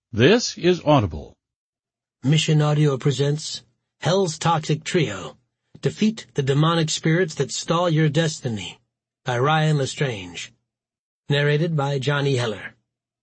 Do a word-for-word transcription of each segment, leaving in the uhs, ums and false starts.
This is Audible. Mission Audio presents Hell's Toxic Trio, Defeat the Demonic Spirits That Stall Your Destiny, by Ryan Lestrange. Narrated by Johnny Heller.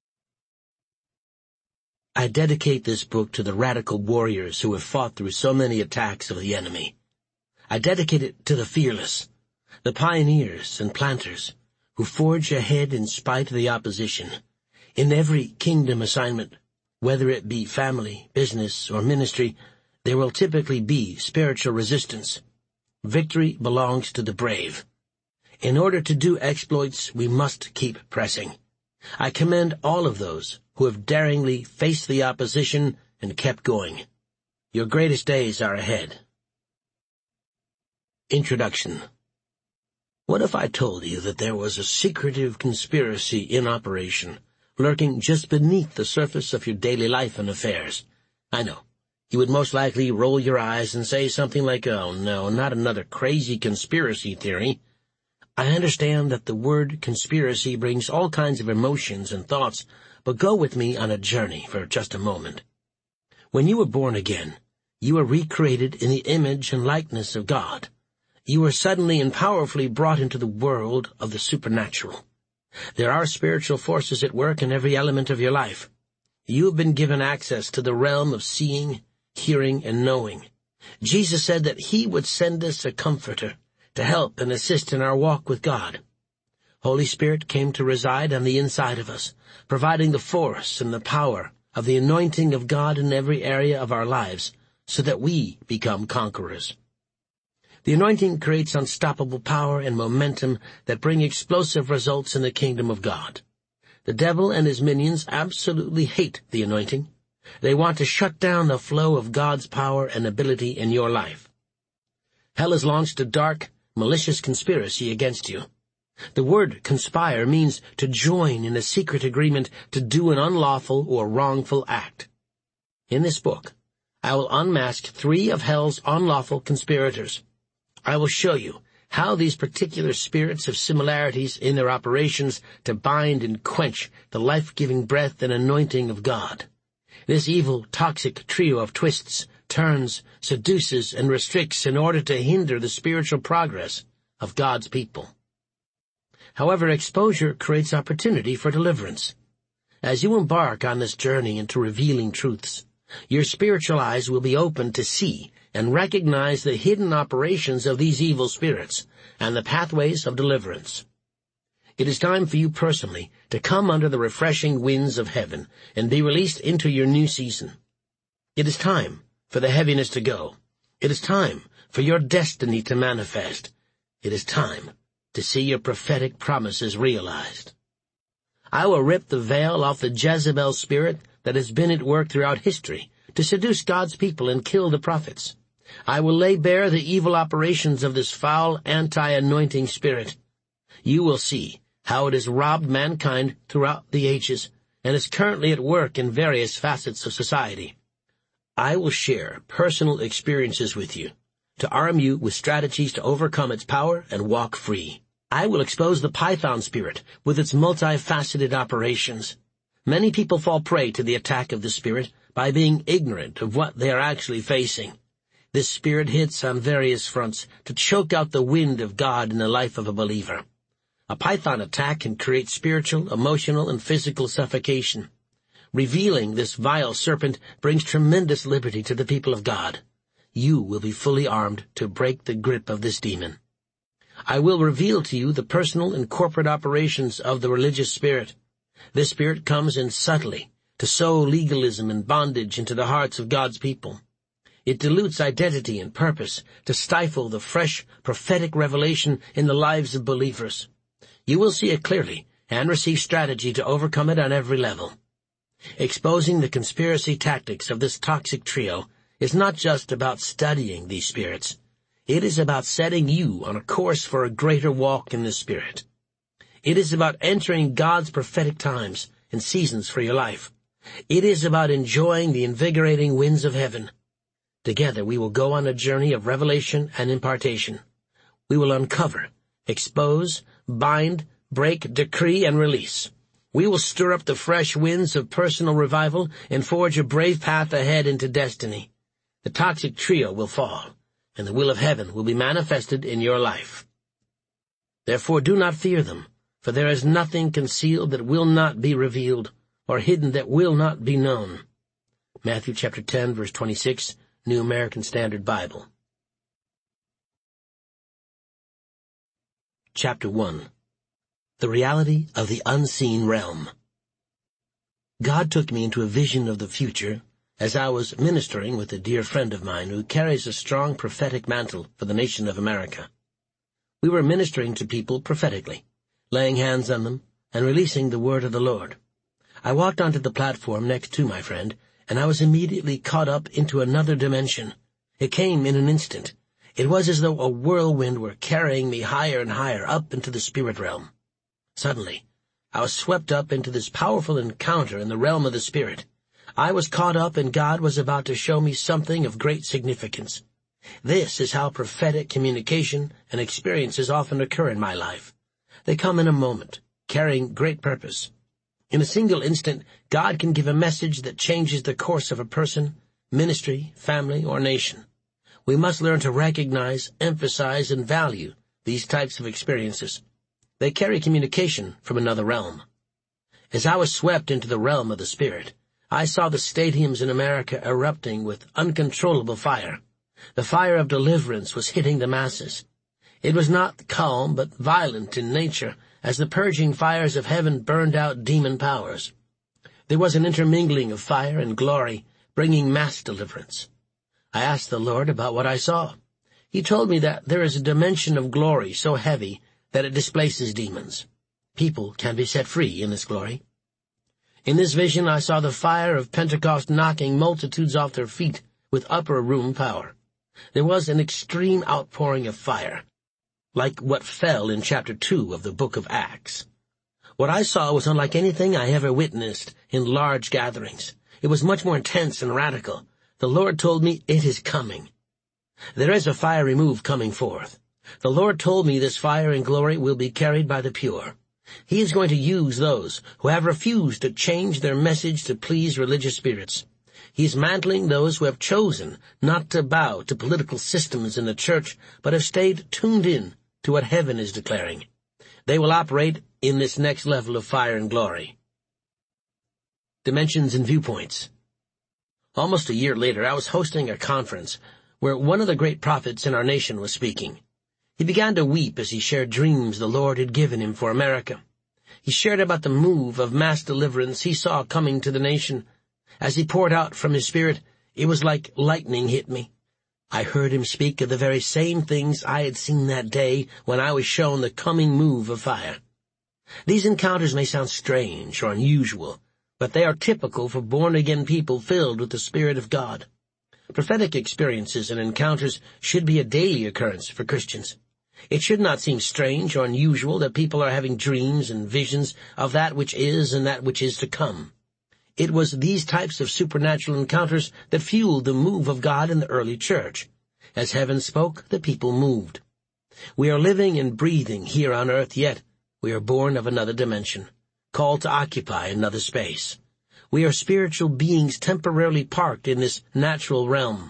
I dedicate this book to the radical warriors who have fought through so many attacks of the enemy. I dedicate it to the fearless, the pioneers and planters who forge ahead in spite of the opposition. In every kingdom assignment, whether it be family, business, or ministry, there will typically be spiritual resistance. Victory belongs to the brave. In order to do exploits, we must keep pressing. I commend all of those who have daringly faced the opposition and kept going. Your greatest days are ahead. Introduction. What if I told you that there was a secretive conspiracy in operation, lurking just beneath the surface of your daily life and affairs? I know. You would most likely roll your eyes and say something like, oh no, not another crazy conspiracy theory. I understand that the word conspiracy brings all kinds of emotions and thoughts, but go with me on a journey for just a moment. When you were born again, you were recreated in the image and likeness of God. You were suddenly and powerfully brought into the world of the supernatural. There are spiritual forces at work in every element of your life. You have been given access to the realm of seeing, hearing, and knowing. Jesus said that He would send us a comforter to help and assist in our walk with God. Holy Spirit came to reside on the inside of us, providing the force and the power of the anointing of God in every area of our lives, so that we become conquerors. The anointing creates unstoppable power and momentum that bring explosive results in the kingdom of God. The devil and his minions absolutely hate the anointing. They want to shut down the flow of God's power and ability in your life. Hell has launched a dark, malicious conspiracy against you. The word conspire means to join in a secret agreement to do an unlawful or wrongful act. In this book, I will unmask three of hell's unlawful conspirators. I will show you how these particular spirits have similarities in their operations to bind and quench the life-giving breath and anointing of God. This evil, toxic trio of twists, turns, seduces, and restricts in order to hinder the spiritual progress of God's people. However, exposure creates opportunity for deliverance. As you embark on this journey into revealing truths, your spiritual eyes will be opened to see and recognize the hidden operations of these evil spirits and the pathways of deliverance. It is time for you personally to come under the refreshing winds of heaven and be released into your new season. It is time for the heaviness to go. It is time for your destiny to manifest. It is time to see your prophetic promises realized. I will rip the veil off the Jezebel spirit that has been at work throughout history to seduce God's people and kill the prophets. I will lay bare the evil operations of this foul anti-anointing spirit. You will see how it has robbed mankind throughout the ages and is currently at work in various facets of society. I will share personal experiences with you to arm you with strategies to overcome its power and walk free. I will expose the Python spirit with its multifaceted operations. Many people fall prey to the attack of the spirit by being ignorant of what they are actually facing. This spirit hits on various fronts to choke out the wind of God in the life of a believer. A python attack can create spiritual, emotional, and physical suffocation. Revealing this vile serpent brings tremendous liberty to the people of God. You will be fully armed to break the grip of this demon. I will reveal to you the personal and corporate operations of the religious spirit. This spirit comes in subtly to sow legalism and bondage into the hearts of God's people. It dilutes identity and purpose to stifle the fresh prophetic revelation in the lives of believers. You will see it clearly and receive strategy to overcome it on every level. Exposing the conspiracy tactics of this toxic trio is not just about studying these spirits. It is about setting you on a course for a greater walk in the Spirit. It is about entering God's prophetic times and seasons for your life. It is about enjoying the invigorating winds of heaven. Together we will go on a journey of revelation and impartation. We will uncover, expose, bind, break, decree, and release. We will stir up the fresh winds of personal revival and forge a brave path ahead into destiny. The toxic trio will fall, and the will of heaven will be manifested in your life. Therefore do not fear them, for there is nothing concealed that will not be revealed, or hidden that will not be known. Matthew chapter ten, verse twenty-six, New American Standard Bible. Chapter one. The Reality of the Unseen Realm. God took me into a vision of the future as I was ministering with a dear friend of mine who carries a strong prophetic mantle for the nation of America. We were ministering to people prophetically, laying hands on them, and releasing the word of the Lord. I walked onto the platform next to my friend, and I was immediately caught up into another dimension. It came in an instant. It was as though a whirlwind were carrying me higher and higher up into the spirit realm. Suddenly, I was swept up into this powerful encounter in the realm of the Spirit. I was caught up, and God was about to show me something of great significance. This is how prophetic communication and experiences often occur in my life. They come in a moment, carrying great purpose. In a single instant, God can give a message that changes the course of a person, ministry, family, or nation. We must learn to recognize, emphasize, and value these types of experiences. They carry communication from another realm. As I was swept into the realm of the Spirit, I saw the stadiums in America erupting with uncontrollable fire. The fire of deliverance was hitting the masses. It was not calm but violent in nature, as the purging fires of heaven burned out demon powers. There was an intermingling of fire and glory, bringing mass deliverance. I asked the Lord about what I saw. He told me that there is a dimension of glory so heavy that it displaces demons. People can be set free in this glory. In this vision I saw the fire of Pentecost knocking multitudes off their feet with upper room power. There was an extreme outpouring of fire, like what fell in chapter two of the book of Acts. What I saw was unlike anything I ever witnessed in large gatherings. It was much more intense and radical. The Lord told me, it is coming. There is a fiery move coming forth. The Lord told me this fire and glory will be carried by the pure. He is going to use those who have refused to change their message to please religious spirits. He is mantling those who have chosen not to bow to political systems in the church, but have stayed tuned in to what heaven is declaring. They will operate in this next level of fire and glory. Dimensions and viewpoints. Almost a year later, I was hosting a conference where one of the great prophets in our nation was speaking. He began to weep as he shared dreams the Lord had given him for America. He shared about the move of mass deliverance he saw coming to the nation. As he poured out from his spirit, it was like lightning hit me. I heard him speak of the very same things I had seen that day when I was shown the coming move of fire. These encounters may sound strange or unusual, but they are typical for born-again people filled with the Spirit of God. Prophetic experiences and encounters should be a daily occurrence for Christians. It should not seem strange or unusual that people are having dreams and visions of that which is and that which is to come. It was these types of supernatural encounters that fueled the move of God in the early church. As heaven spoke, the people moved. We are living and breathing here on earth, yet we are born of another dimension, called to occupy another space. We are spiritual beings temporarily parked in this natural realm.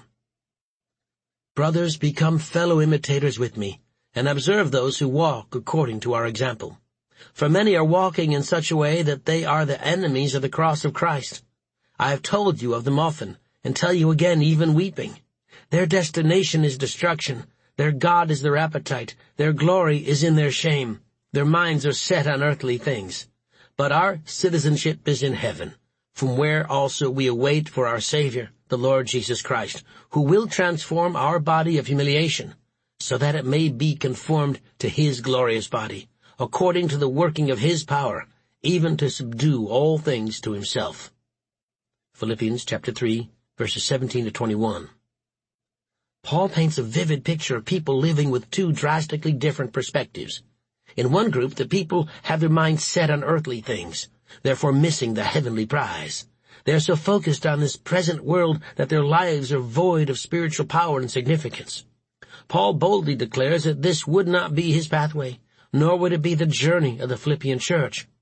Brothers, become fellow imitators with me, and observe those who walk according to our example. For many are walking in such a way that they are the enemies of the cross of Christ. I have told you of them often, and tell you again even weeping. Their destination is destruction. Their God is their appetite. Their glory is in their shame. Their minds are set on earthly things. But our citizenship is in heaven, from where also we await for our Savior, the Lord Jesus Christ, who will transform our body of humiliation, so that it may be conformed to his glorious body, according to the working of his power, even to subdue all things to himself. Philippians chapter three, verses seventeen to twenty-one. Paul paints a vivid picture of people living with two drastically different perspectives. In one group, the people have their minds set on earthly things, therefore missing the heavenly prize. They are so focused on this present world that their lives are void of spiritual power and significance. Paul boldly declares that this would not be his pathway, nor would it be the journey of the Philippian church.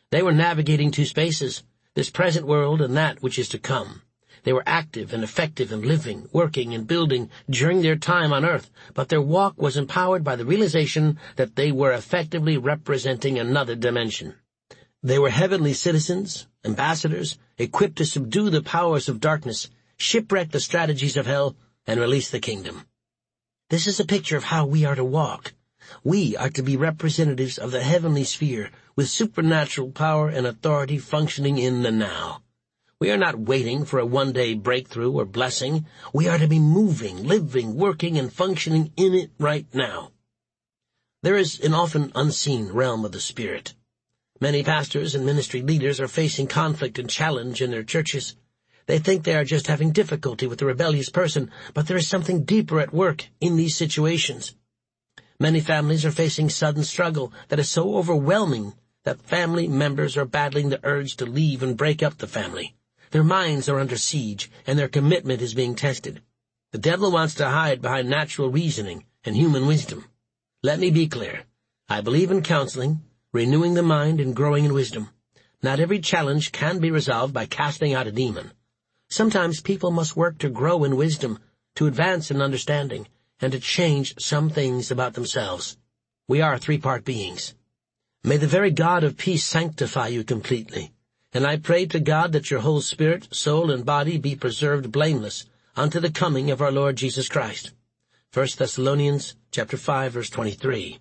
They were navigating two spaces, this present world and that which is to come. They were active and effective in living, working, and building during their time on earth, but their walk was empowered by the realization that they were effectively representing another dimension. They were heavenly citizens, ambassadors, equipped to subdue the powers of darkness, shipwreck the strategies of hell, and release the kingdom. This is a picture of how we are to walk. We are to be representatives of the heavenly sphere with supernatural power and authority functioning in the now. We are not waiting for a one-day breakthrough or blessing. We are to be moving, living, working, and functioning in it right now. There is an often unseen realm of the Spirit. Many pastors and ministry leaders are facing conflict and challenge in their churches. They think they are just having difficulty with the rebellious person, but there is something deeper at work in these situations. Many families are facing sudden struggle that is so overwhelming that family members are battling the urge to leave and break up the family. Their minds are under siege, and their commitment is being tested. The devil wants to hide behind natural reasoning and human wisdom. Let me be clear. I believe in counseling, renewing the mind, and growing in wisdom. Not every challenge can be resolved by casting out a demon. Sometimes people must work to grow in wisdom, to advance in understanding, and to change some things about themselves. We are three-part beings. May the very God of peace sanctify you completely. And I pray to God that your whole spirit, soul, and body be preserved blameless unto the coming of our Lord Jesus Christ. First Thessalonians chapter five, verse twenty-three.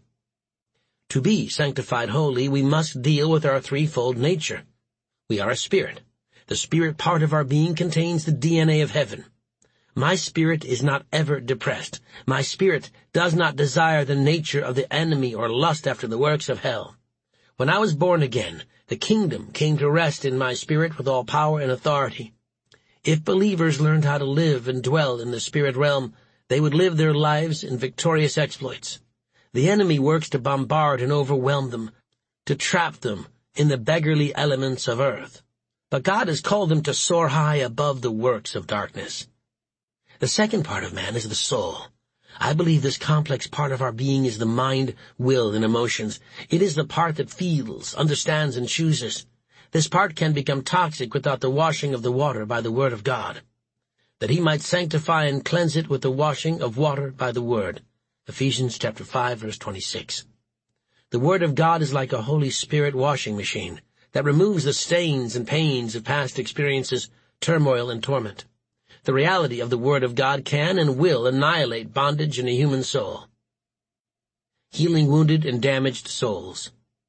To be sanctified wholly, we must deal with our threefold nature. We are a spirit. The spirit part of our being contains the D N A of heaven. My spirit is not ever depressed. My spirit does not desire the nature of the enemy or lust after the works of hell. When I was born again, the kingdom came to rest in my spirit with all power and authority. If believers learned how to live and dwell in the spirit realm, they would live their lives in victorious exploits. The enemy works to bombard and overwhelm them, to trap them in the beggarly elements of earth. But God has called them to soar high above the works of darkness. The second part of man is the soul. I believe this complex part of our being is the mind, will, and emotions. It is the part that feels, understands, and chooses. This part can become toxic without the washing of the water by the word of God, that he might sanctify and cleanse it with the washing of water by the word. Ephesians chapter five, verse twenty-six. The word of God is like a Holy Spirit washing machine that removes the stains and pains of past experiences, turmoil, and torment. The reality of the Word of God can and will annihilate bondage in a human soul. Healing wounded and damaged souls.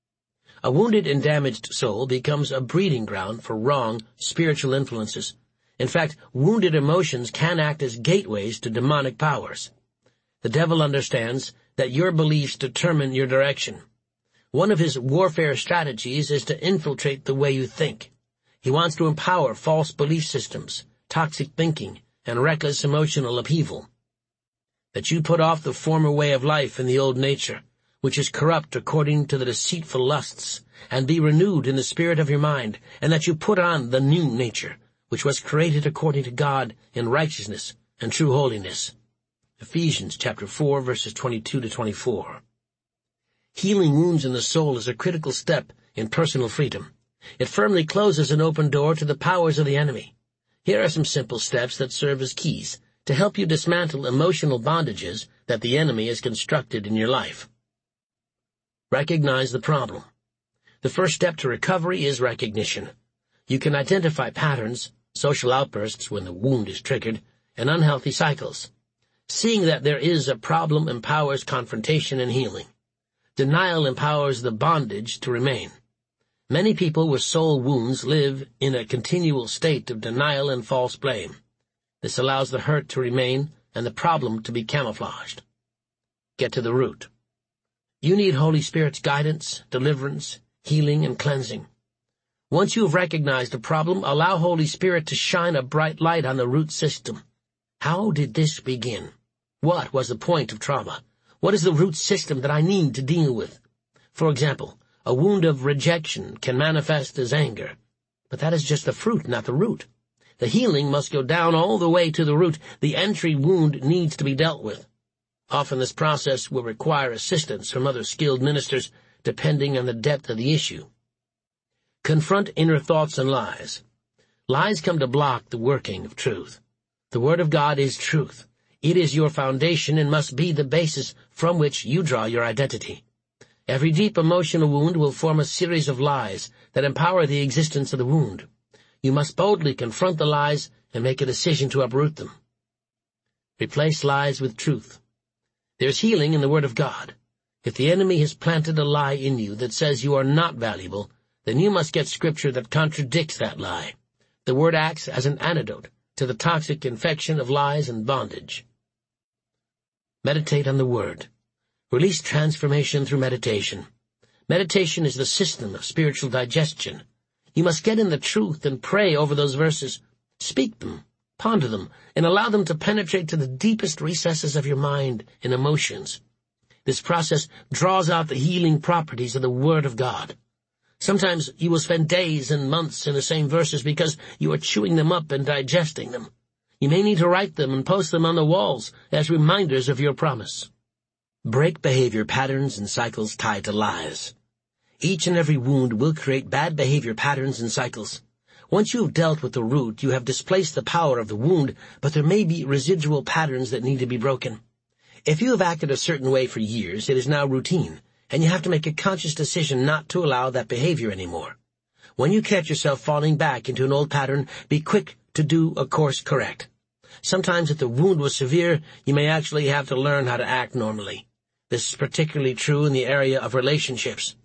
A wounded and damaged soul becomes a breeding ground for wrong spiritual influences. In fact, wounded emotions can act as gateways to demonic powers. The devil understands that your beliefs determine your direction. One of his warfare strategies is to infiltrate the way you think. He wants to empower false belief systems, toxic thinking, and reckless emotional upheaval. That you put off the former way of life in the old nature, which is corrupt according to the deceitful lusts, and be renewed in the spirit of your mind, and that you put on the new nature, which was created according to God in righteousness and true holiness. Ephesians chapter four, verses twenty-two to twenty-four. Healing wounds in the soul is a critical step in personal freedom. It firmly closes an open door to the powers of the enemy. Here are some simple steps that serve as keys to help you dismantle emotional bondages that the enemy has constructed in your life. Recognize the problem. The first step to recovery is recognition. You can identify patterns, social outbursts when the wound is triggered, and unhealthy cycles. Seeing that there is a problem empowers confrontation and healing. Denial empowers the bondage to remain. Many people with soul wounds live in a continual state of denial and false blame. This allows the hurt to remain and the problem to be camouflaged. Get to the root. You need Holy Spirit's guidance, deliverance, healing, and cleansing. Once you have recognized a problem, allow Holy Spirit to shine a bright light on the root system. How did this begin? What was the point of trauma? What is the root system that I need to deal with? For example, a wound of rejection can manifest as anger, but that is just the fruit, not the root. The healing must go down all the way to the root. The entry wound needs to be dealt with. Often this process will require assistance from other skilled ministers, depending on the depth of the issue. Confront inner thoughts and lies. Lies come to block the working of truth. The Word of God is truth. It is your foundation and must be the basis from which you draw your identity. Every deep emotional wound will form a series of lies that empower the existence of the wound. You must boldly confront the lies and make a decision to uproot them. Replace lies with truth. There is healing in the Word of God. If the enemy has planted a lie in you that says you are not valuable, then you must get Scripture that contradicts that lie. The Word acts as an antidote to the toxic infection of lies and bondage. Meditate on the Word. Release transformation through meditation. Meditation is the system of spiritual digestion. You must get in the truth and pray over those verses. Speak them, ponder them, and allow them to penetrate to the deepest recesses of your mind and emotions. This process draws out the healing properties of the Word of God. Sometimes you will spend days and months in the same verses because you are chewing them up and digesting them. You may need to write them and post them on the walls as reminders of your promise. Break behavior patterns and cycles tied to lies. Each and every wound will create bad behavior patterns and cycles. Once you have dealt with the root, you have displaced the power of the wound, but there may be residual patterns that need to be broken. If you have acted a certain way for years, it is now routine, and you have to make a conscious decision not to allow that behavior anymore. When you catch yourself falling back into an old pattern, be quick to do a course correct. Sometimes if the wound was severe, you may actually have to learn how to act normally. This is particularly true in the area of relationships.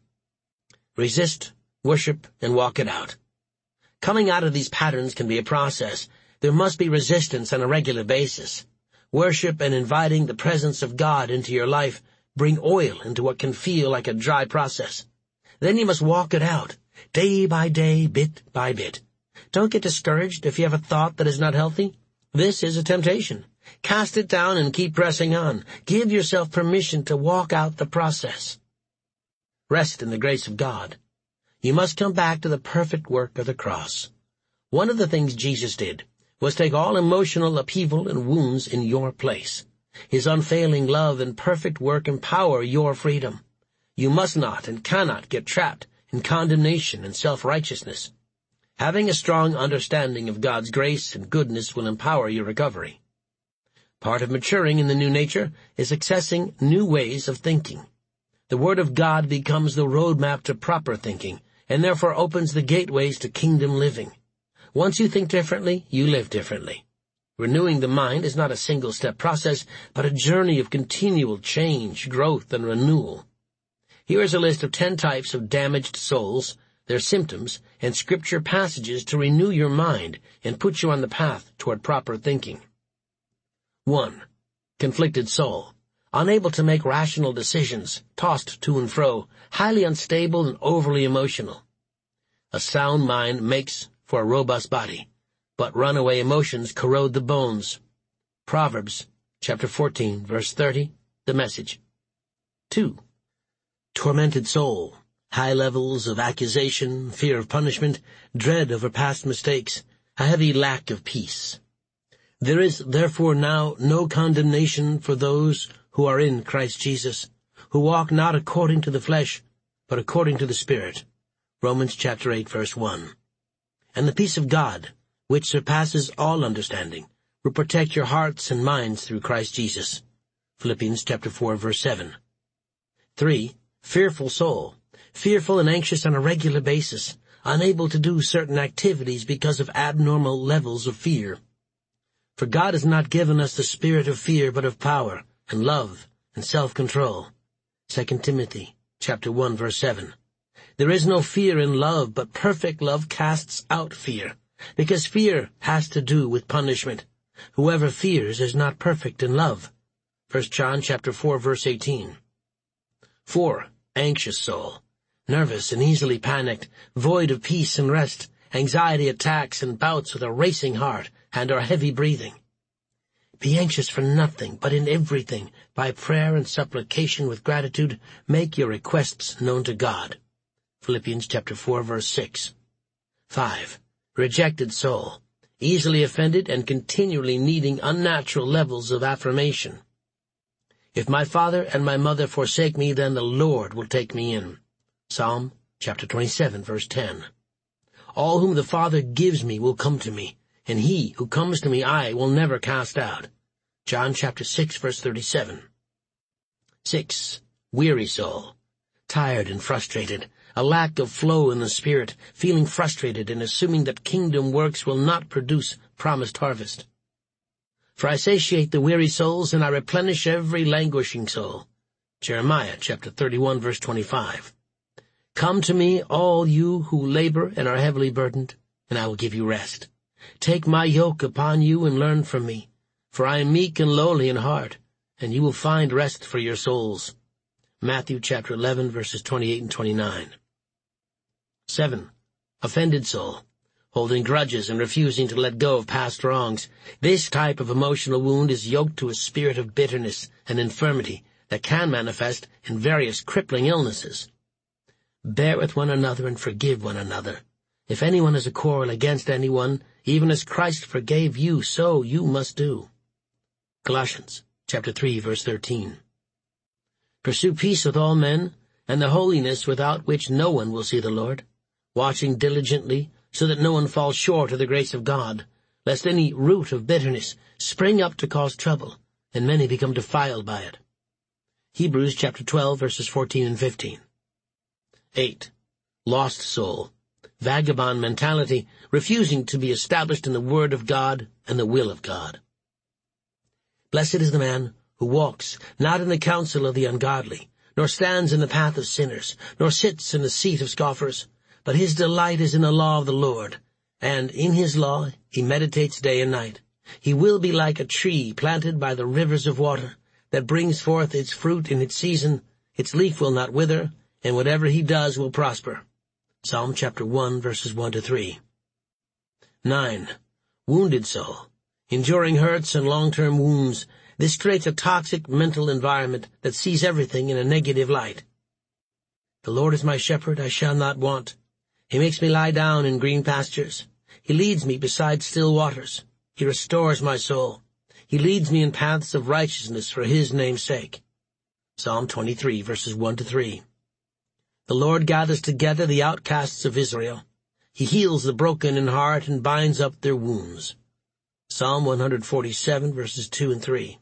Resist, worship, and walk it out. Coming out of these patterns can be a process. There must be resistance on a regular basis. Worship and inviting the presence of God into your life bring oil into what can feel like a dry process. Then you must walk it out, day by day, bit by bit. Don't get discouraged if you have a thought that is not healthy. This is a temptation. Cast it down and keep pressing on. Give yourself permission to walk out the process. Rest in the grace of God. You must come back to the perfect work of the cross. One of the things Jesus did was take all emotional upheaval and wounds in your place. His unfailing love and perfect work empower your freedom. You must not and cannot get trapped in condemnation and self-righteousness. Having a strong understanding of God's grace and goodness will empower your recovery. Part of maturing in the new nature is accessing new ways of thinking. The Word of God becomes the roadmap to proper thinking, and therefore opens the gateways to kingdom living. Once you think differently, you live differently. Renewing the mind is not a single-step process, but a journey of continual change, growth, and renewal. Here is a list of ten types of damaged souls, their symptoms, and scripture passages to renew your mind and put you on the path toward proper thinking. One. Conflicted soul. Unable to make rational decisions, tossed to and fro, highly unstable and overly emotional. A sound mind makes for a robust body, but runaway emotions corrode the bones. Proverbs chapter fourteen, verse thirty, the Message. Two. Tormented soul. High levels of accusation, fear of punishment, dread over past mistakes, a heavy lack of peace. There is therefore now no condemnation for those who are in Christ Jesus, who walk not according to the flesh, but according to the Spirit. Romans chapter eight, verse one. And the peace of God, which surpasses all understanding, will protect your hearts and minds through Christ Jesus. Philippians chapter four, verse seven. Three. Fearful soul. Fearful and anxious on a regular basis, unable to do certain activities because of abnormal levels of fear. For God has not given us the spirit of fear, but of power and love and self-control. Second Timothy chapter one, verse seven. There is no fear in love, but perfect love casts out fear, because fear has to do with punishment. Whoever fears is not perfect in love. First John chapter four, verse eighteen. Four. Anxious soul. Nervous and easily panicked, void of peace and rest, anxiety attacks and bouts with a racing heart and our heavy breathing. Be anxious for nothing, but in everything, by prayer and supplication with gratitude, make your requests known to God. Philippians chapter four, verse six. Five. Rejected soul. Easily offended and continually needing unnatural levels of affirmation. If my father and my mother forsake me, then the Lord will take me in. Psalm chapter twenty-seven, verse ten. All whom the Father gives me will come to me, and he who comes to me I will never cast out. John chapter six, verse thirty-seven. Six. Weary soul. Tired and frustrated. A lack of flow in the spirit, feeling frustrated and assuming that kingdom works will not produce promised harvest. For I satiate the weary souls, and I replenish every languishing soul. Jeremiah chapter thirty-one, verse twenty-five. Come to me, all you who labor and are heavily burdened, and I will give you rest. Take my yoke upon you and learn from me, for I am meek and lowly in heart, and you will find rest for your souls. Matthew chapter eleven, verses twenty-eight and twenty-nine. Seven. Offended soul. Holding grudges and refusing to let go of past wrongs. This type of emotional wound is yoked to a spirit of bitterness and infirmity that can manifest in various crippling illnesses. Bear with one another and forgive one another. If anyone has a quarrel against anyone, even as Christ forgave you, so you must do. Colossians chapter three, verse thirteen. Pursue peace with all men, and the holiness without which no one will see the Lord, watching diligently, so that no one falls short of the grace of God, lest any root of bitterness spring up to cause trouble, and many become defiled by it. Hebrews chapter twelve, verses fourteen and fifteen. Eight. Lost soul. Vagabond mentality, refusing to be established in the Word of God and the will of God. Blessed is the man who walks not in the counsel of the ungodly, nor stands in the path of sinners, nor sits in the seat of scoffers, but his delight is in the law of the Lord, and in his law he meditates day and night. He will be like a tree planted by the rivers of water, that brings forth its fruit in its season, its leaf will not wither, and whatever he does will prosper. Psalm chapter one, verses one to three. Nine. Wounded soul. Enduring hurts and long-term wounds, this creates a toxic mental environment that sees everything in a negative light. The Lord is my shepherd, I shall not want. He makes me lie down in green pastures. He leads me beside still waters. He restores my soul. He leads me in paths of righteousness for his name's sake. Psalm twenty-three, verses one to three. The Lord gathers together the outcasts of Israel. He heals the broken in heart and binds up their wounds. Psalm one forty-seven, verses two and three.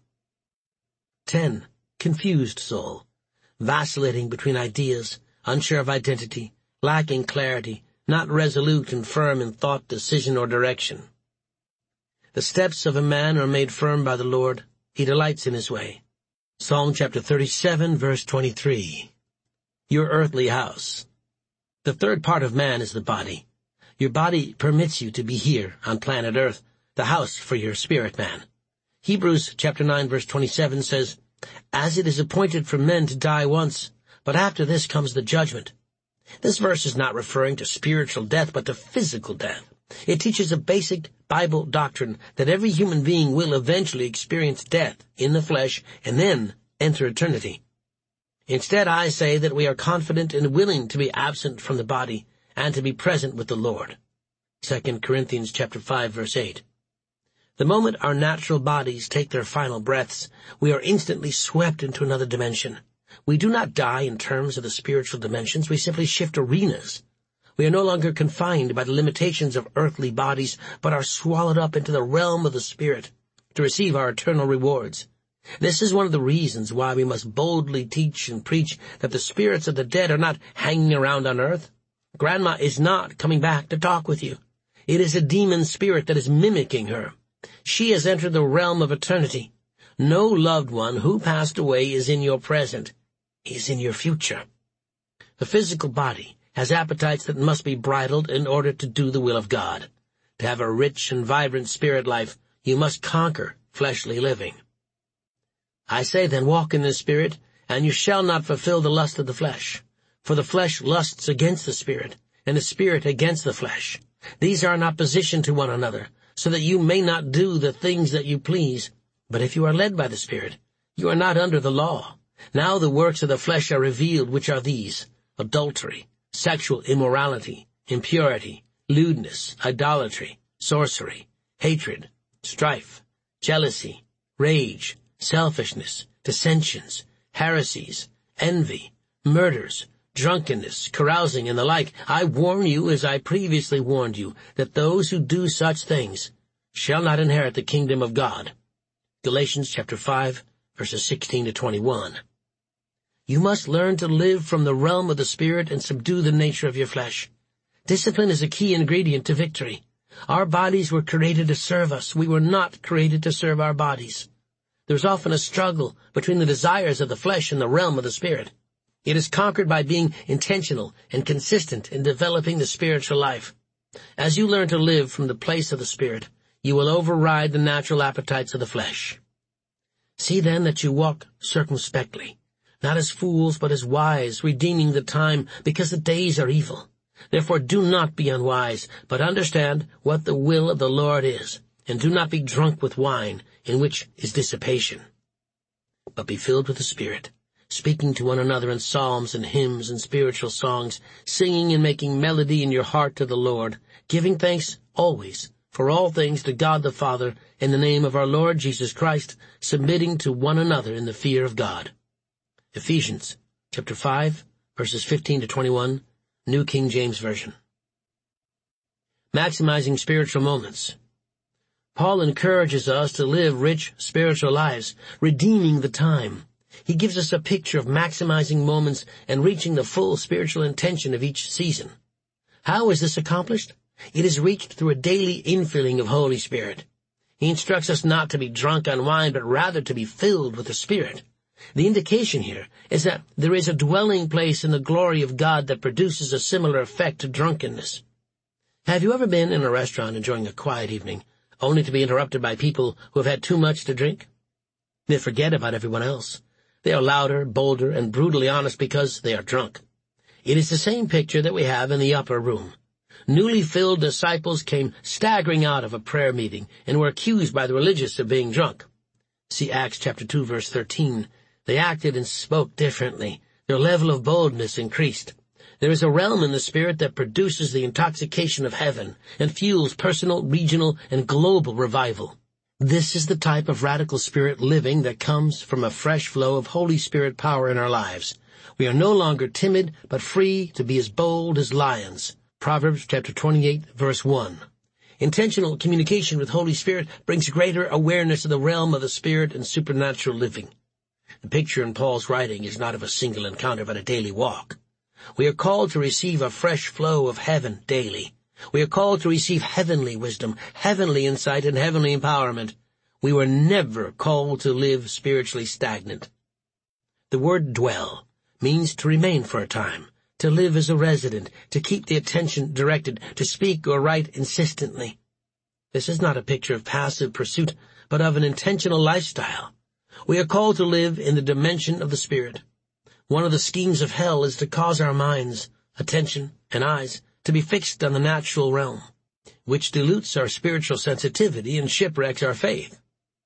Ten. Confused soul. Vacillating between ideas, unsure of identity, lacking clarity, not resolute and firm in thought, decision, or direction. The steps of a man are made firm by the Lord. He delights in his way. Psalm chapter thirty-seven, verse twenty-three. Your earthly house. The third part of man is the body. Your body permits you to be here on planet Earth, the house for your spirit man. Hebrews chapter nine, verse twenty-seven says, As it is appointed for men to die once, but after this comes the judgment. This verse is not referring to spiritual death, but to physical death. It teaches a basic Bible doctrine that every human being will eventually experience death in the flesh and then enter eternity. Instead, I say that we are confident and willing to be absent from the body and to be present with the Lord. Second Corinthians chapter five, verse eight. The moment our natural bodies take their final breaths, we are instantly swept into another dimension. We do not die in terms of the spiritual dimensions. We simply shift arenas. We are no longer confined by the limitations of earthly bodies, but are swallowed up into the realm of the Spirit to receive our eternal rewards. This is one of the reasons why we must boldly teach and preach that the spirits of the dead are not hanging around on earth. Grandma is not coming back to talk with you. It is a demon spirit that is mimicking her. She has entered the realm of eternity. No loved one who passed away is in your present. He is in your future. The physical body has appetites that must be bridled in order to do the will of God. To have a rich and vibrant spirit life, you must conquer fleshly living. I say then, walk in the Spirit, and you shall not fulfill the lust of the flesh. For the flesh lusts against the Spirit, and the Spirit against the flesh. These are in opposition to one another, so that you may not do the things that you please. But if you are led by the Spirit, you are not under the law. Now the works of the flesh are revealed, which are these: adultery, sexual immorality, impurity, lewdness, idolatry, sorcery, hatred, strife, jealousy, rage, selfishness, dissensions, heresies, envy, murders, drunkenness, carousing, and the like. I warn you, as I previously warned you, that those who do such things shall not inherit the kingdom of God. Galatians chapter five, verses sixteen to twenty-one. You must learn to live from the realm of the Spirit and subdue the nature of your flesh. Discipline is a key ingredient to victory. Our bodies were created to serve us. We were not created to serve our bodies. There's often a struggle between the desires of the flesh and the realm of the Spirit. It is conquered by being intentional and consistent in developing the spiritual life. As you learn to live from the place of the Spirit, you will override the natural appetites of the flesh. See then that you walk circumspectly, not as fools but as wise, redeeming the time, because the days are evil. Therefore do not be unwise, but understand what the will of the Lord is, and do not be drunk with wine, in which is dissipation. But be filled with the Spirit, speaking to one another in psalms and hymns and spiritual songs, singing and making melody in your heart to the Lord, giving thanks always for all things to God the Father, in the name of our Lord Jesus Christ, submitting to one another in the fear of God. Ephesians chapter five, verses fifteen to twenty-one, New King James Version. Maximizing spiritual moments. Paul encourages us to live rich spiritual lives, redeeming the time. He gives us a picture of maximizing moments and reaching the full spiritual intention of each season. How is this accomplished? It is reached through a daily infilling of Holy Spirit. He instructs us not to be drunk on wine, but rather to be filled with the Spirit. The indication here is that there is a dwelling place in the glory of God that produces a similar effect to drunkenness. Have you ever been in a restaurant enjoying a quiet evening, only to be interrupted by people who have had too much to drink? They forget about everyone else. They are louder, bolder, and brutally honest because they are drunk. It is the same picture that we have in the upper room. Newly filled disciples came staggering out of a prayer meeting and were accused by the religious of being drunk. See Acts chapter two, verse thirteen. They acted and spoke differently. Their level of boldness increased. There is a realm in the Spirit that produces the intoxication of heaven and fuels personal, regional, and global revival. This is the type of radical spirit living that comes from a fresh flow of Holy Spirit power in our lives. We are no longer timid, but free to be as bold as lions. Proverbs chapter twenty-eight, verse one. Intentional communication with Holy Spirit brings greater awareness of the realm of the Spirit and supernatural living. The picture in Paul's writing is not of a single encounter, but a daily walk. We are called to receive a fresh flow of heaven daily. We are called to receive heavenly wisdom, heavenly insight, and heavenly empowerment. We were never called to live spiritually stagnant. The word dwell means to remain for a time, to live as a resident, to keep the attention directed, to speak or write insistently. This is not a picture of passive pursuit, but of an intentional lifestyle. We are called to live in the dimension of the Spirit. One of the schemes of hell is to cause our minds, attention, and eyes to be fixed on the natural realm, which dilutes our spiritual sensitivity and shipwrecks our faith.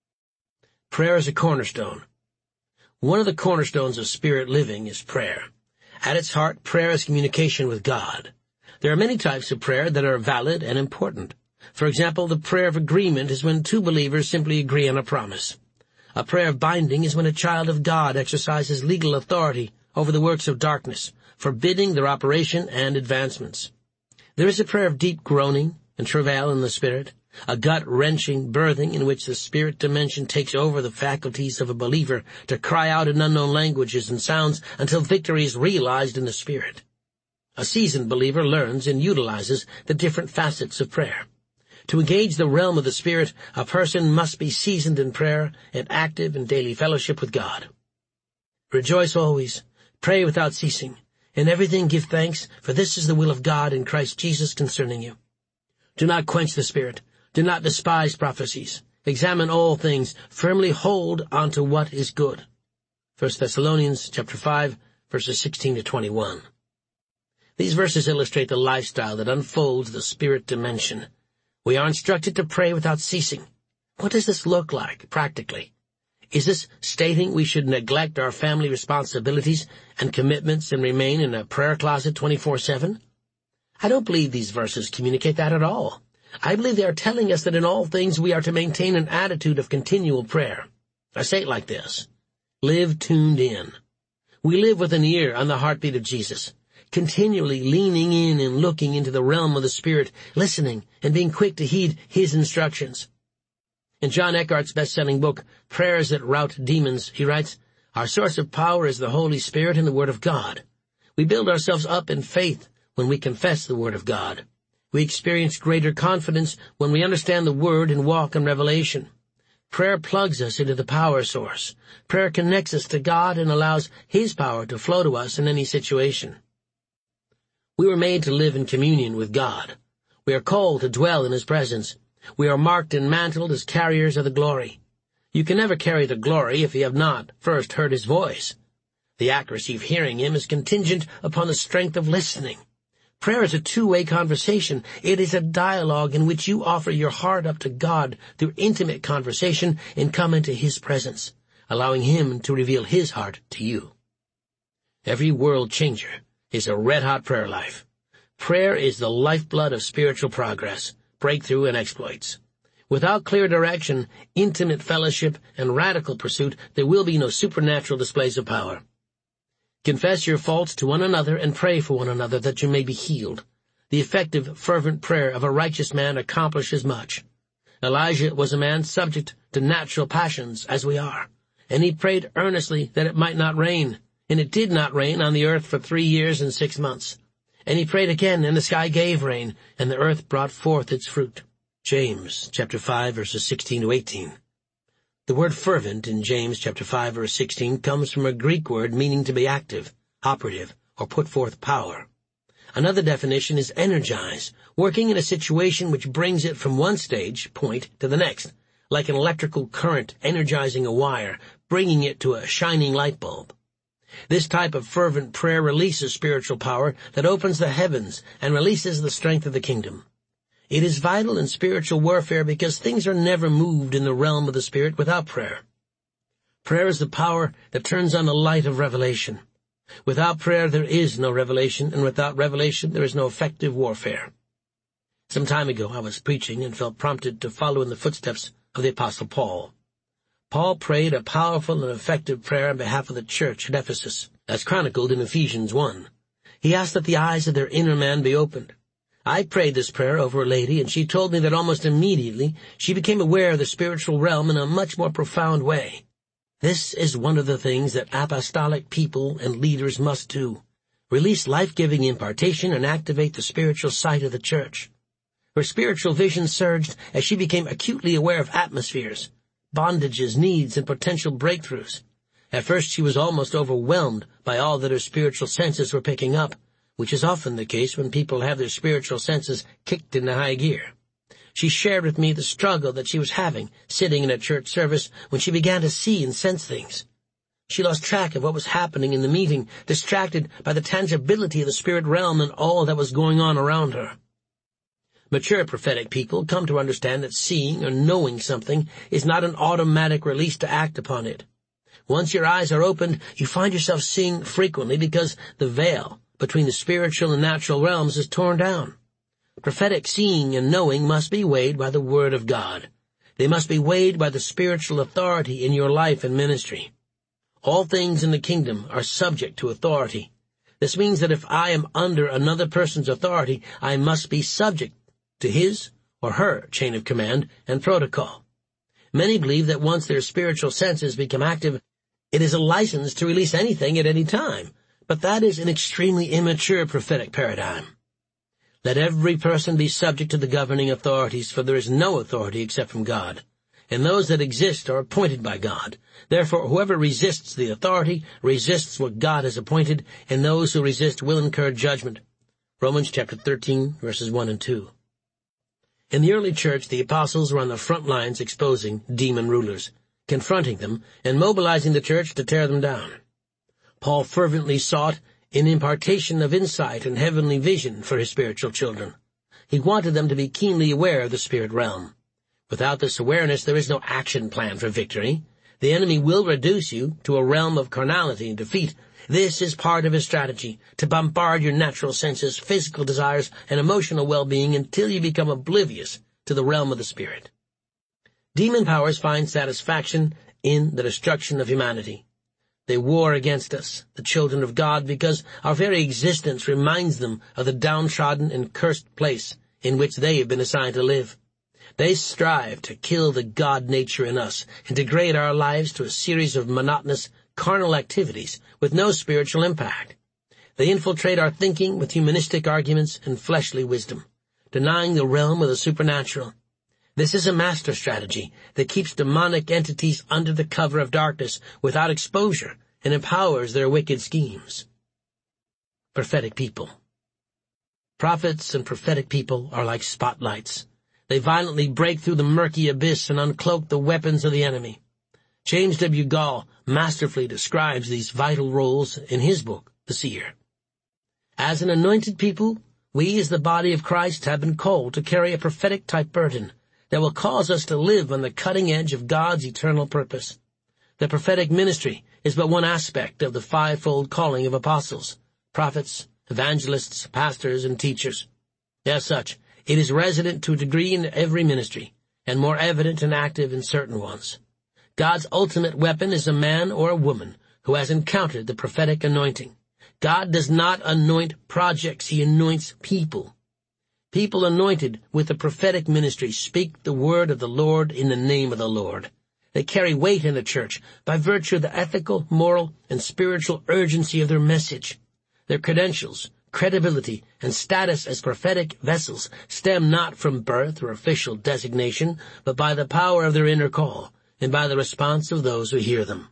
Prayer is a cornerstone. One of the cornerstones of spirit living is prayer. At its heart, prayer is communication with God. There are many types of prayer that are valid and important. For example, the prayer of agreement is when two believers simply agree on a promise. A prayer of binding is when a child of God exercises legal authority over the works of darkness, forbidding their operation and advancements. There is a prayer of deep groaning and travail in the Spirit, a gut-wrenching birthing in which the Spirit dimension takes over the faculties of a believer to cry out in unknown languages and sounds until victory is realized in the Spirit. A seasoned believer learns and utilizes the different facets of prayer. To engage the realm of the Spirit, a person must be seasoned in prayer and active in daily fellowship with God. Rejoice always, pray without ceasing, in everything give thanks, for this is the will of God in Christ Jesus concerning you. Do not quench the Spirit, do not despise prophecies. Examine all things, firmly hold on to what is good. First Thessalonians chapter five, verses sixteen to twenty-one. These verses illustrate the lifestyle that unfolds the Spirit dimension. We are instructed to pray without ceasing. What does this look like, practically? Is this stating we should neglect our family responsibilities and commitments and remain in a prayer closet twenty-four seven? I don't believe these verses communicate that at all. I believe they are telling us that in all things we are to maintain an attitude of continual prayer. I say it like this. Live tuned in. We live with an ear on the heartbeat of Jesus. continually leaning in and looking into the realm of the Spirit, listening and being quick to heed His instructions. In John Eckhart's best-selling book, Prayers That Rout Demons, he writes, "Our source of power is the Holy Spirit and the Word of God. We build ourselves up in faith when we confess the Word of God. We experience greater confidence when we understand the Word and walk in revelation. Prayer plugs us into the power source. Prayer connects us to God and allows His power to flow to us in any situation. We were made to live in communion with God. We are called to dwell in His presence. We are marked and mantled as carriers of the glory. You can never carry the glory if you have not first heard His voice. The accuracy of hearing Him is contingent upon the strength of listening. Prayer is a two-way conversation. It is a dialogue in which you offer your heart up to God through intimate conversation and come into His presence, allowing Him to reveal His heart to you. Every world changer is a red-hot prayer life. Prayer is the lifeblood of spiritual progress, breakthrough, and exploits. Without clear direction, intimate fellowship, and radical pursuit, there will be no supernatural displays of power. Confess your faults to one another and pray for one another that you may be healed. The effective, fervent prayer of a righteous man accomplishes much. Elijah was a man subject to natural passions, as we are, and he prayed earnestly that it might not rain, and it did not rain on the earth for three years and six months. And he prayed again, and the sky gave rain, and the earth brought forth its fruit. James chapter five, verses sixteen to eighteen. The word fervent in James chapter five, verse sixteen comes from a Greek word meaning to be active, operative, or put forth power. Another definition is energize, working in a situation which brings it from one stage, point, to the next, like an electrical current energizing a wire, bringing it to a shining light bulb. This type of fervent prayer releases spiritual power that opens the heavens and releases the strength of the kingdom. It is vital in spiritual warfare because things are never moved in the realm of the Spirit without prayer. Prayer is the power that turns on the light of revelation. Without prayer there is no revelation, and without revelation there is no effective warfare. Some time ago I was preaching and felt prompted to follow in the footsteps of the Apostle Paul. Paul prayed a powerful and effective prayer on behalf of the church at Ephesus, as chronicled in Ephesians one. He asked that the eyes of their inner man be opened. I prayed this prayer over a lady, and she told me that almost immediately she became aware of the spiritual realm in a much more profound way. This is one of the things that apostolic people and leaders must do: release life-giving impartation and activate the spiritual sight of the church. Her spiritual vision surged as she became acutely aware of atmospheres, bondages, needs, and potential breakthroughs. At first she was almost overwhelmed by all that her spiritual senses were picking up, which is often the case when people have their spiritual senses kicked into high gear. She shared with me the struggle that she was having sitting in a church service when she began to see and sense things. She lost track of what was happening in the meeting, distracted by the tangibility of the spirit realm and all that was going on around her. Mature prophetic people come to understand that seeing or knowing something is not an automatic release to act upon it. Once your eyes are opened, you find yourself seeing frequently because the veil between the spiritual and natural realms is torn down. Prophetic seeing and knowing must be weighed by the Word of God. They must be weighed by the spiritual authority in your life and ministry. All things in the kingdom are subject to authority. This means that if I am under another person's authority, I must be subject to his or her chain of command and protocol. Many believe that once their spiritual senses become active, it is a license to release anything at any time. But that is an extremely immature prophetic paradigm. Let every person be subject to the governing authorities, for there is no authority except from God, and those that exist are appointed by God. Therefore, whoever resists the authority resists what God has appointed, and those who resist will incur judgment. Romans chapter thirteen, verses one and two. In the early church, the apostles were on the front lines exposing demon rulers, confronting them, and mobilizing the church to tear them down. Paul fervently sought an impartation of insight and heavenly vision for his spiritual children. He wanted them to be keenly aware of the spirit realm. Without this awareness, there is no action plan for victory. The enemy will reduce you to a realm of carnality and defeat. This is part of his strategy, to bombard your natural senses, physical desires, and emotional well-being until you become oblivious to the realm of the spirit. Demon powers find satisfaction in the destruction of humanity. They war against us, the children of God, because our very existence reminds them of the downtrodden and cursed place in which they have been assigned to live. They strive to kill the God nature in us and degrade our lives to a series of monotonous, carnal activities with no spiritual impact. They infiltrate our thinking with humanistic arguments and fleshly wisdom, denying the realm of the supernatural. This is a master strategy that keeps demonic entities under the cover of darkness without exposure and empowers their wicked schemes. Prophetic people. Prophets and prophetic people are like spotlights. They violently break through the murky abyss and uncloak the weapons of the enemy. James W. Gall masterfully describes these vital roles in his book, The Seer. As an anointed people, we as the body of Christ have been called to carry a prophetic-type burden that will cause us to live on the cutting edge of God's eternal purpose. The prophetic ministry is but one aspect of the fivefold calling of apostles, prophets, evangelists, pastors, and teachers. As such, it is resident to a degree in every ministry, and more evident and active in certain ones. God's ultimate weapon is a man or a woman who has encountered the prophetic anointing. God does not anoint projects, he anoints people. People anointed with the prophetic ministry speak the word of the Lord in the name of the Lord. They carry weight in the church by virtue of the ethical, moral, and spiritual urgency of their message. Their credentials, credibility, and status as prophetic vessels stem not from birth or official designation, but by the power of their inner call and by the response of those who hear them.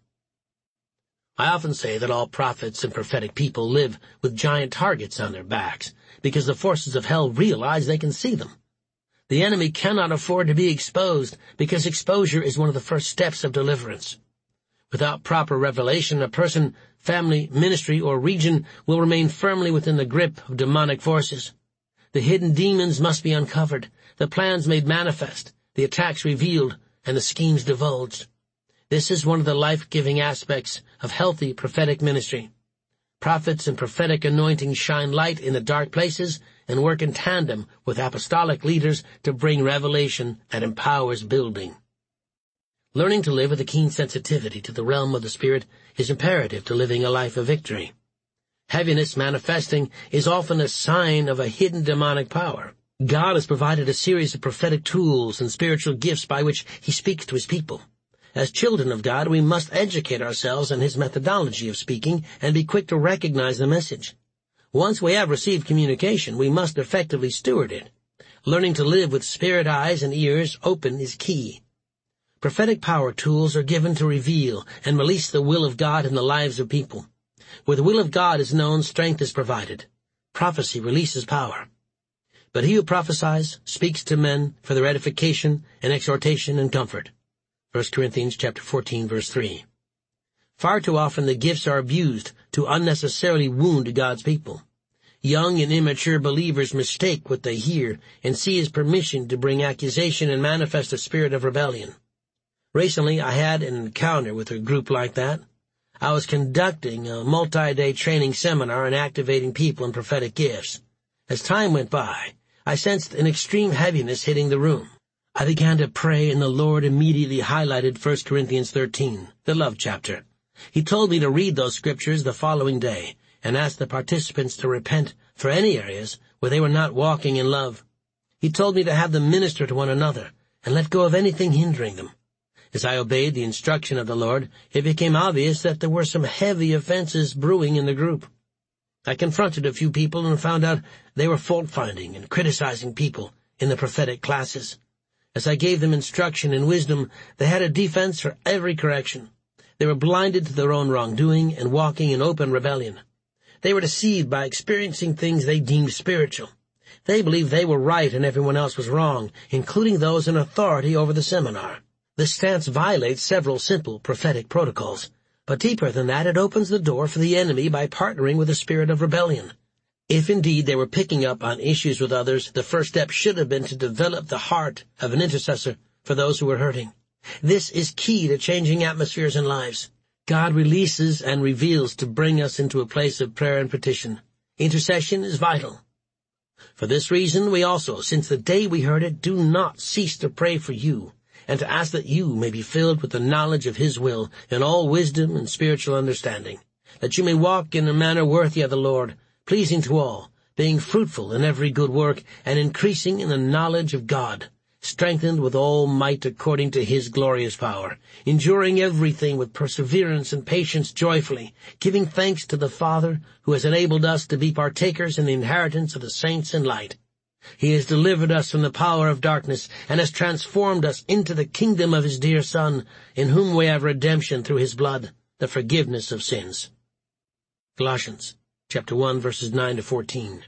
I often say that all prophets and prophetic people live with giant targets on their backs, because the forces of hell realize they can see them. The enemy cannot afford to be exposed, because exposure is one of the first steps of deliverance. Without proper revelation, a person, family, ministry, or region will remain firmly within the grip of demonic forces. The hidden demons must be uncovered, the plans made manifest, the attacks revealed, and the schemes divulged. This is one of the life-giving aspects of healthy prophetic ministry. Prophets and prophetic anointing shine light in the dark places and work in tandem with apostolic leaders to bring revelation that empowers building. Learning to live with a keen sensitivity to the realm of the Spirit is imperative to living a life of victory. Heaviness manifesting is often a sign of a hidden demonic power. God has provided a series of prophetic tools and spiritual gifts by which he speaks to his people. As children of God, we must educate ourselves in his methodology of speaking and be quick to recognize the message. Once we have received communication, we must effectively steward it. Learning to live with spirit eyes and ears open is key. Prophetic power tools are given to reveal and release the will of God in the lives of people. Where the will of God is known, strength is provided. Prophecy releases power. But he who prophesies speaks to men for their edification and exhortation and comfort. First Corinthians chapter fourteen, verse three. Far too often the gifts are abused to unnecessarily wound God's people. Young and immature believers mistake what they hear and see as permission to bring accusation and manifest a spirit of rebellion. Recently, I had an encounter with a group like that. I was conducting a multi-day training seminar on activating people in prophetic gifts. As time went by, I sensed an extreme heaviness hitting the room. I began to pray, and the Lord immediately highlighted First Corinthians thirteen, the love chapter. He told me to read those scriptures the following day and ask the participants to repent for any areas where they were not walking in love. He told me to have them minister to one another and let go of anything hindering them. As I obeyed the instruction of the Lord, it became obvious that there were some heavy offenses brewing in the group. I confronted a few people and found out they were fault-finding and criticizing people in the prophetic classes. As I gave them instruction and wisdom, they had a defense for every correction. They were blinded to their own wrongdoing and walking in open rebellion. They were deceived by experiencing things they deemed spiritual. They believed they were right and everyone else was wrong, including those in authority over the seminar. This stance violates several simple prophetic protocols, but deeper than that, it opens the door for the enemy by partnering with a spirit of rebellion. If indeed they were picking up on issues with others, the first step should have been to develop the heart of an intercessor for those who were hurting. This is key to changing atmospheres and lives. God releases and reveals to bring us into a place of prayer and petition. Intercession is vital. For this reason, we also, since the day we heard it, do not cease to pray for you, and to ask that you may be filled with the knowledge of his will in all wisdom and spiritual understanding, that you may walk in a manner worthy of the Lord, pleasing to all, being fruitful in every good work, and increasing in the knowledge of God, strengthened with all might according to his glorious power, enduring everything with perseverance and patience joyfully, giving thanks to the Father who has enabled us to be partakers in the inheritance of the saints in light. He has delivered us from the power of darkness and has transformed us into the kingdom of his dear Son, in whom we have redemption through his blood, the forgiveness of sins. Colossians chapter one, verses nine to fourteen.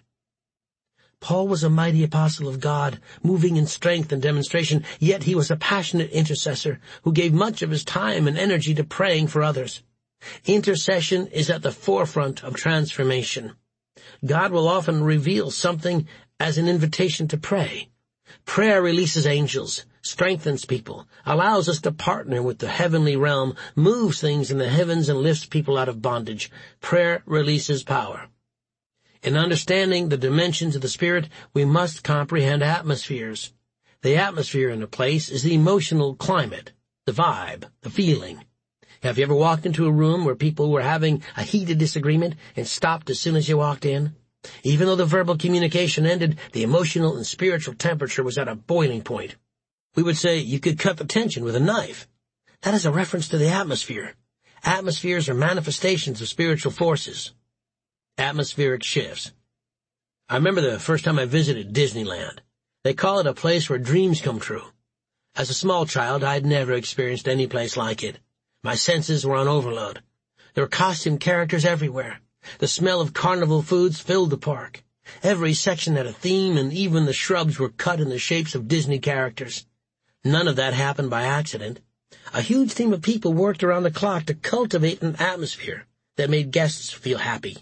Paul was a mighty apostle of God, moving in strength and demonstration, yet he was a passionate intercessor who gave much of his time and energy to praying for others. Intercession is at the forefront of transformation. God will often reveal something as an invitation to pray. Prayer releases angels, strengthens people, allows us to partner with the heavenly realm, moves things in the heavens, and lifts people out of bondage. Prayer releases power. In understanding the dimensions of the Spirit, we must comprehend atmospheres. The atmosphere in a place is the emotional climate, the vibe, the feeling. Have you ever walked into a room where people were having a heated disagreement and stopped as soon as you walked in? Even though the verbal communication ended, the emotional and spiritual temperature was at a boiling point. We would say you could cut the tension with a knife. That is a reference to the atmosphere. Atmospheres are manifestations of spiritual forces. Atmospheric shifts. I remember the first time I visited Disneyland. They call it a place where dreams come true. As a small child, I had never experienced any place like it. My senses were on overload. There were costume characters everywhere. The smell of carnival foods filled the park. Every section had a theme, and even the shrubs were cut in the shapes of Disney characters. None of that happened by accident. A huge team of people worked around the clock to cultivate an atmosphere that made guests feel happy.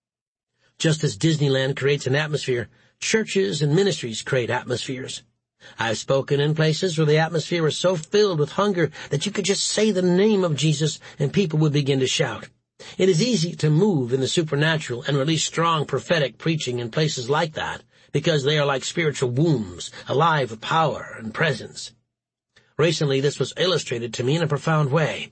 Just as Disneyland creates an atmosphere, churches and ministries create atmospheres. I've spoken in places where the atmosphere was so filled with hunger that you could just say the name of Jesus and people would begin to shout. It is easy to move in the supernatural and release strong prophetic preaching in places like that, because they are like spiritual wombs, alive with power and presence. Recently, this was illustrated to me in a profound way.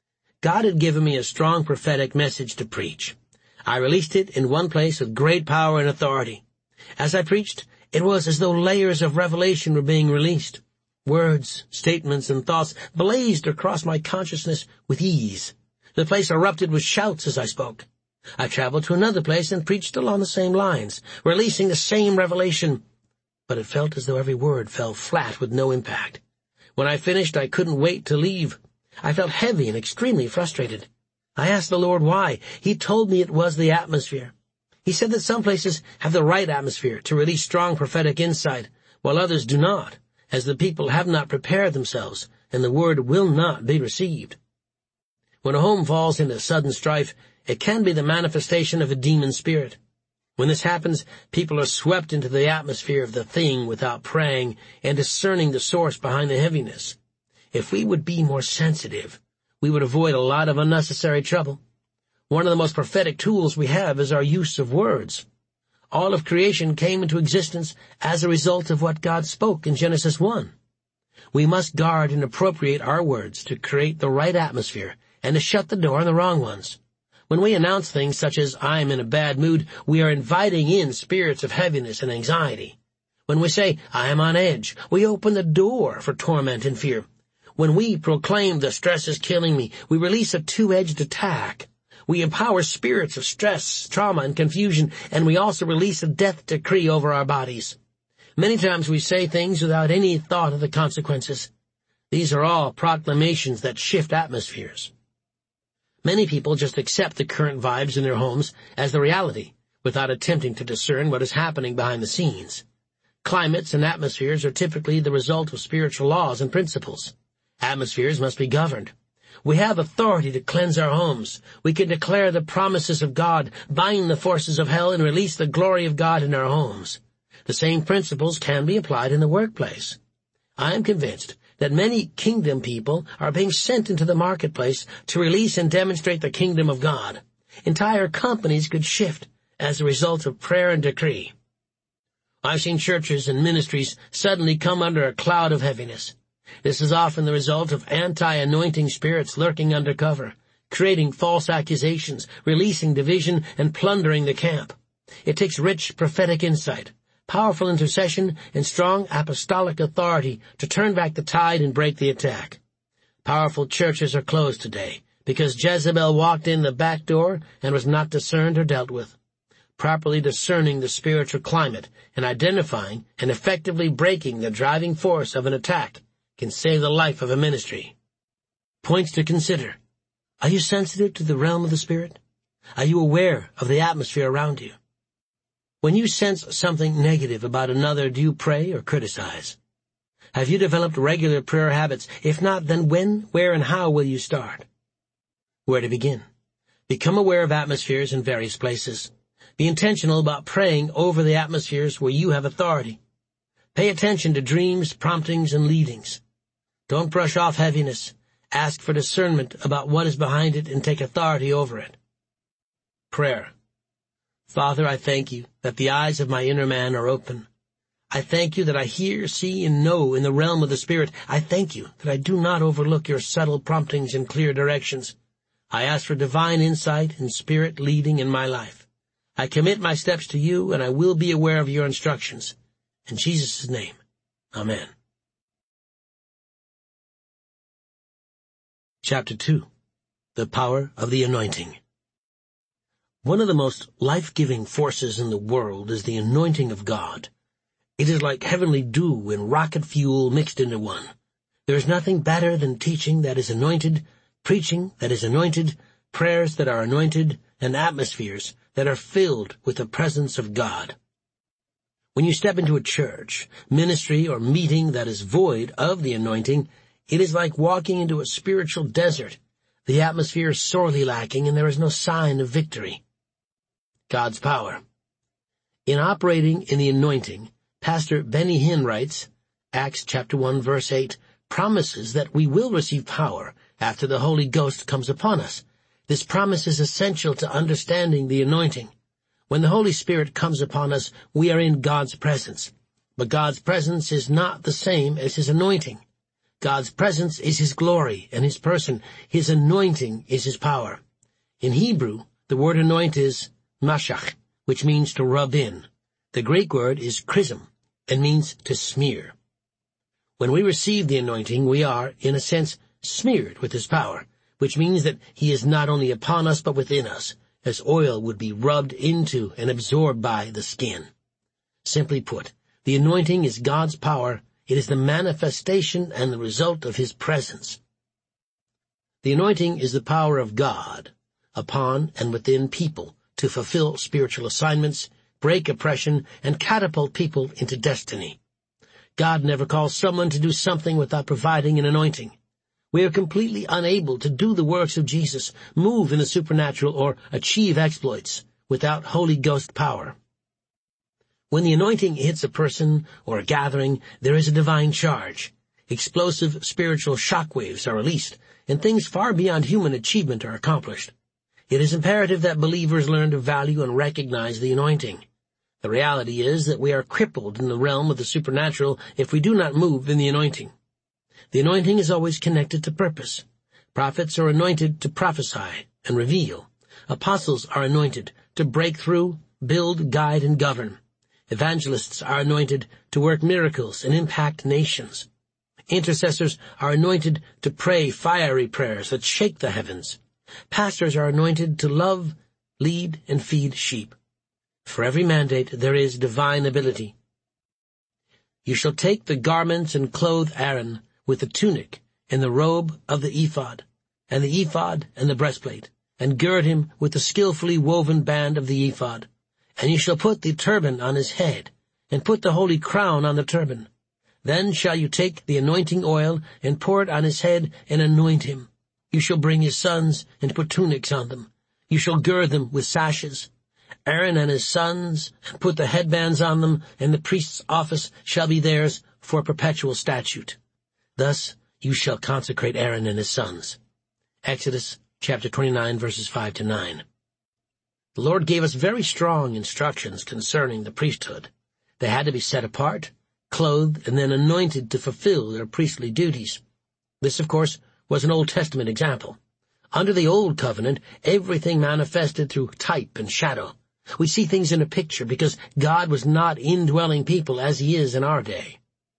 God had given me a strong prophetic message to preach. I released it in one place with great power and authority. As I preached, it was as though layers of revelation were being released. Words, statements, and thoughts blazed across my consciousness with ease. The place erupted with shouts as I spoke. I traveled to another place and preached along the same lines, releasing the same revelation, but it felt as though every word fell flat with no impact. When I finished, I couldn't wait to leave. I felt heavy and extremely frustrated. I asked the Lord why. He told me it was the atmosphere. He said that some places have the right atmosphere to release strong prophetic insight, while others do not, as the people have not prepared themselves, and the word will not be received. When a home falls into sudden strife, it can be the manifestation of a demon spirit. When this happens, people are swept into the atmosphere of the thing without praying and discerning the source behind the heaviness. If we would be more sensitive, we would avoid a lot of unnecessary trouble. One of the most prophetic tools we have is our use of words. All of creation came into existence as a result of what God spoke in Genesis one. We must guard and appropriate our words to create the right atmosphere and to shut the door on the wrong ones. When we announce things such as, "I am in a bad mood," we are inviting in spirits of heaviness and anxiety. When we say, "I am on edge," we open the door for torment and fear. When we proclaim, "The stress is killing me," we release a two-edged attack. We empower spirits of stress, trauma, and confusion, and we also release a death decree over our bodies. Many times we say things without any thought of the consequences. These are all proclamations that shift atmospheres. Many people just accept the current vibes in their homes as the reality, without attempting to discern what is happening behind the scenes. Climates and atmospheres are typically the result of spiritual laws and principles. Atmospheres must be governed. We have authority to cleanse our homes. We can declare the promises of God, bind the forces of hell, and release the glory of God in our homes. The same principles can be applied in the workplace. I am convinced that many kingdom people are being sent into the marketplace to release and demonstrate the kingdom of God. Entire companies could shift as a result of prayer and decree. I've seen churches and ministries suddenly come under a cloud of heaviness. This is often the result of anti-anointing spirits lurking under cover, creating false accusations, releasing division, and plundering the camp. It takes rich prophetic insight, powerful intercession, and strong apostolic authority to turn back the tide and break the attack. Powerful churches are closed today because Jezebel walked in the back door and was not discerned or dealt with. Properly discerning the spiritual climate and identifying and effectively breaking the driving force of an attack can save the life of a ministry. Points to consider. Are you sensitive to the realm of the Spirit? Are you aware of the atmosphere around you? When you sense something negative about another, do you pray or criticize? Have you developed regular prayer habits? If not, then when, where, and how will you start? Where to begin? Become aware of atmospheres in various places. Be intentional about praying over the atmospheres where you have authority. Pay attention to dreams, promptings, and leadings. Don't brush off heaviness. Ask for discernment about what is behind it and take authority over it. Prayer. Father, I thank you that the eyes of my inner man are open. I thank you that I hear, see, and know in the realm of the Spirit. I thank you that I do not overlook your subtle promptings and clear directions. I ask for divine insight and Spirit leading in my life. I commit my steps to you, and I will be aware of your instructions. In Jesus' name, amen. Chapter two. The Power of the Anointing. One of the most life-giving forces in the world is the anointing of God. It is like heavenly dew and rocket fuel mixed into one. There is nothing better than teaching that is anointed, preaching that is anointed, prayers that are anointed, and atmospheres that are filled with the presence of God. When you step into a church, ministry, or meeting that is void of the anointing, it is like walking into a spiritual desert. The atmosphere is sorely lacking, and there is no sign of victory. God's power. In operating in the anointing, Pastor Benny Hinn writes, Acts chapter one, verse eight, promises that we will receive power after the Holy Ghost comes upon us. This promise is essential to understanding the anointing. When the Holy Spirit comes upon us, we are in God's presence. But God's presence is not the same as His anointing. God's presence is His glory and His person. His anointing is His power. In Hebrew, the word anoint is mashach, which means to rub in. The Greek word is chrism, and means to smear. When we receive the anointing, we are, in a sense, smeared with His power, which means that He is not only upon us but within us, as oil would be rubbed into and absorbed by the skin. Simply put, the anointing is God's power. It is the manifestation and the result of His presence. The anointing is the power of God upon and within people to fulfill spiritual assignments, break oppression, and catapult people into destiny. God never calls someone to do something without providing an anointing. We are completely unable to do the works of Jesus, move in the supernatural, or achieve exploits without Holy Ghost power. When the anointing hits a person or a gathering, there is a divine charge. Explosive spiritual shockwaves are released, and things far beyond human achievement are accomplished. It is imperative that believers learn to value and recognize the anointing. The reality is that we are crippled in the realm of the supernatural if we do not move in the anointing. The anointing is always connected to purpose. Prophets are anointed to prophesy and reveal. Apostles are anointed to break through, build, guide, and govern. Evangelists are anointed to work miracles and impact nations. Intercessors are anointed to pray fiery prayers that shake the heavens. Pastors are anointed to love, lead, and feed sheep. For every mandate there is divine ability. You shall take the garments and clothe Aaron with the tunic and the robe of the ephod, and the ephod and the breastplate, and gird him with the skillfully woven band of the ephod. And you shall put the turban on his head, and put the holy crown on the turban. Then shall you take the anointing oil, and pour it on his head, and anoint him. You shall bring his sons, and put tunics on them. You shall gird them with sashes. Aaron and his sons, and put the headbands on them, and the priest's office shall be theirs for a perpetual statute. Thus you shall consecrate Aaron and his sons. Exodus chapter twenty-nine, verses five to nine. The Lord gave us very strong instructions concerning the priesthood. They had to be set apart, clothed, and then anointed to fulfill their priestly duties. This, of course, was an Old Testament example. Under the Old Covenant, everything manifested through type and shadow. We see things in a picture because God was not indwelling people as he is in our day.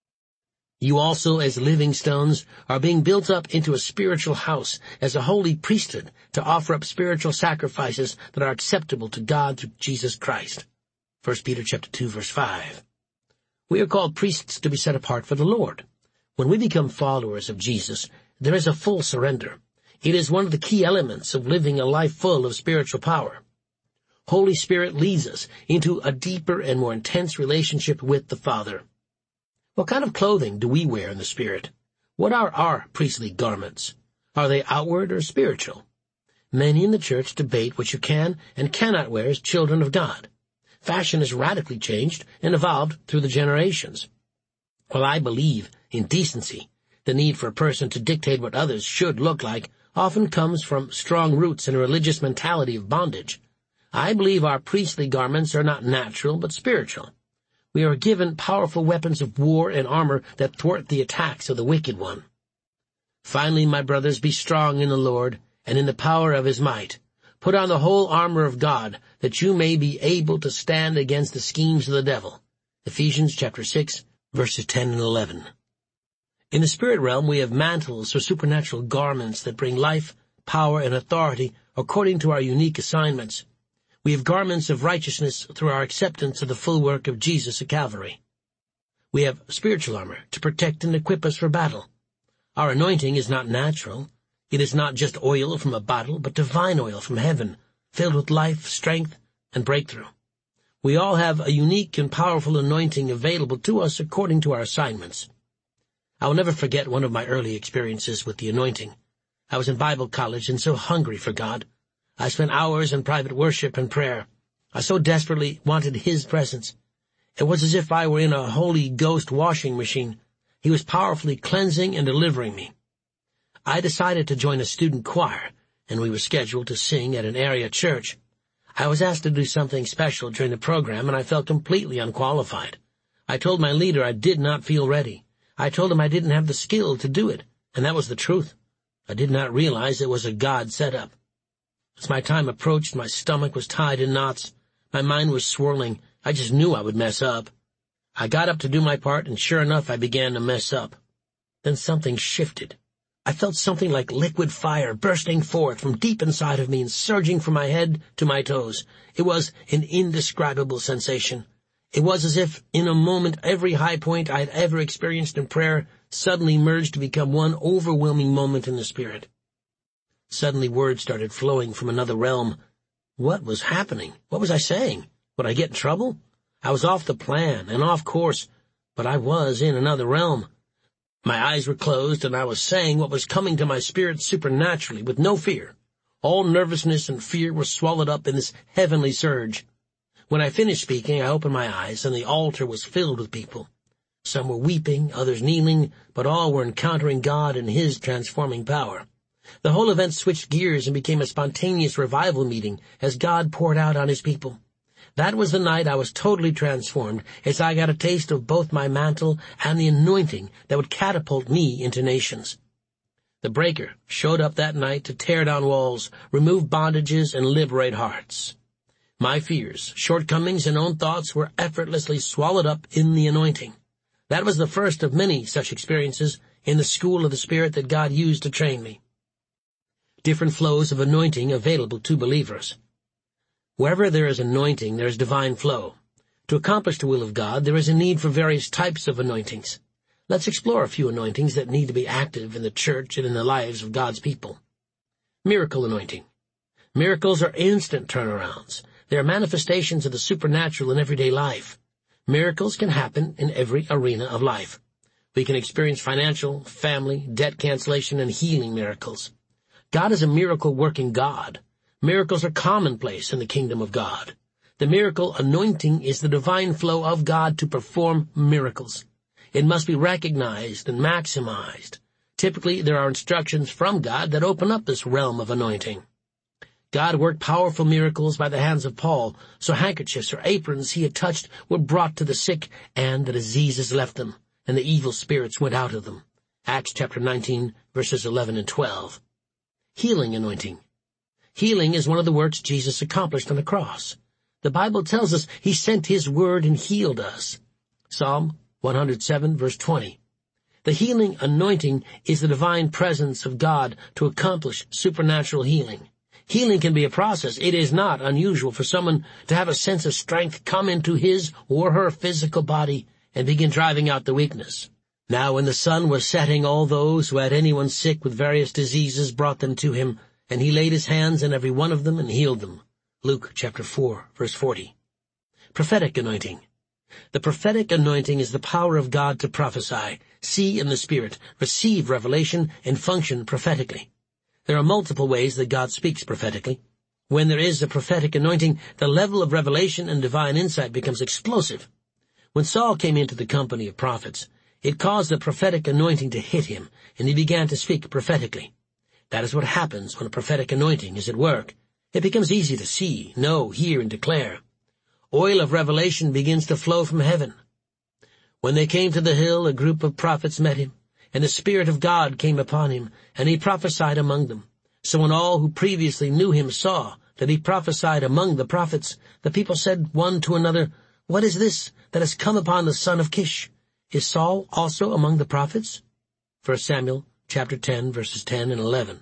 You also, as living stones, are being built up into a spiritual house, as a holy priesthood, to offer up spiritual sacrifices that are acceptable to God through Jesus Christ. First Peter chapter two, verse five. We are called priests to be set apart for the Lord. When we become followers of Jesus, there is a full surrender. It is one of the key elements of living a life full of spiritual power. Holy Spirit leads us into a deeper and more intense relationship with the Father. What kind of clothing do we wear in the Spirit? What are our priestly garments? Are they outward or spiritual? Many in the church debate what you can and cannot wear as children of God. Fashion has radically changed and evolved through the generations. While I believe in decency, the need for a person to dictate what others should look like often comes from strong roots in a religious mentality of bondage. I believe our priestly garments are not natural but spiritual. We are given powerful weapons of war and armor that thwart the attacks of the wicked one. Finally, my brothers, be strong in the Lord and in the power of his might. Put on the whole armor of God, that you may be able to stand against the schemes of the devil. Ephesians chapter six, verses ten and eleven. In the spirit realm, we have mantles or supernatural garments that bring life, power, and authority according to our unique assignments. We have garments of righteousness through our acceptance of the full work of Jesus at Calvary. We have spiritual armor to protect and equip us for battle. Our anointing is not natural. It is not just oil from a bottle, but divine oil from heaven, filled with life, strength, and breakthrough. We all have a unique and powerful anointing available to us according to our assignments. I will never forget one of my early experiences with the anointing. I was in Bible college and so hungry for God. I spent hours in private worship and prayer. I so desperately wanted his presence. It was as if I were in a Holy Ghost washing machine. He was powerfully cleansing and delivering me. I decided to join a student choir, and we were scheduled to sing at an area church. I was asked to do something special during the program, and I felt completely unqualified. I told my leader I did not feel ready. I told him I didn't have the skill to do it, and that was the truth. I did not realize it was a God setup. As my time approached, my stomach was tied in knots. My mind was swirling. I just knew I would mess up. I got up to do my part, and sure enough, I began to mess up. Then something shifted. I felt something like liquid fire bursting forth from deep inside of me and surging from my head to my toes. It was an indescribable sensation. It was as if, in a moment, every high point I had ever experienced in prayer suddenly merged to become one overwhelming moment in the Spirit. Suddenly words started flowing from another realm. What was happening? What was I saying? Would I get in trouble? I was off the plan and off course, but I was in another realm. My eyes were closed, and I was saying what was coming to my spirit supernaturally, with no fear. All nervousness and fear were swallowed up in this heavenly surge. When I finished speaking, I opened my eyes, and the altar was filled with people. Some were weeping, others kneeling, but all were encountering God and his transforming power. The whole event switched gears and became a spontaneous revival meeting as God poured out on his people. That was the night I was totally transformed, as I got a taste of both my mantle and the anointing that would catapult me into nations. The breaker showed up that night to tear down walls, remove bondages, and liberate hearts. My fears, shortcomings, and own thoughts were effortlessly swallowed up in the anointing. That was the first of many such experiences in the school of the Spirit that God used to train me. Different flows of anointing available to believers. Wherever there is anointing, there is divine flow. To accomplish the will of God, there is a need for various types of anointings. Let's explore a few anointings that need to be active in the church and in the lives of God's people. Miracle anointing. Miracles are instant turnarounds. They are manifestations of the supernatural in everyday life. Miracles can happen in every arena of life. We can experience financial, family, debt cancellation, and healing miracles. God is a miracle-working God. Miracles are commonplace in the kingdom of God. The miracle anointing is the divine flow of God to perform miracles. It must be recognized and maximized. Typically, there are instructions from God that open up this realm of anointing. God worked powerful miracles by the hands of Paul, so handkerchiefs or aprons he had touched were brought to the sick, and the diseases left them, and the evil spirits went out of them. Acts chapter nineteen, verses eleven and twelve. Healing anointing. Healing is one of the works Jesus accomplished on the cross. The Bible tells us he sent his word and healed us. Psalm one hundred seven, verse twenty. The healing anointing is the divine presence of God to accomplish supernatural healing. Healing can be a process. It is not unusual for someone to have a sense of strength come into his or her physical body and begin driving out the weakness. Now when the sun was setting, all those who had anyone sick with various diseases brought them to him, and he laid his hands on every one of them and healed them. Luke chapter four, verse forty. Prophetic anointing. The prophetic anointing is the power of God to prophesy, see in the Spirit, receive revelation, and function prophetically. There are multiple ways that God speaks prophetically. When there is a prophetic anointing, the level of revelation and divine insight becomes explosive. When Saul came into the company of prophets, it caused the prophetic anointing to hit him, and he began to speak prophetically. That is what happens when a prophetic anointing is at work. It becomes easy to see, know, hear, and declare. Oil of revelation begins to flow from heaven. When they came to the hill, a group of prophets met him, and the Spirit of God came upon him, and he prophesied among them. So when all who previously knew him saw that he prophesied among the prophets, the people said one to another, "What is this that has come upon the son of Kish? Is Saul also among the prophets?" First Samuel chapter ten, verses ten and eleven.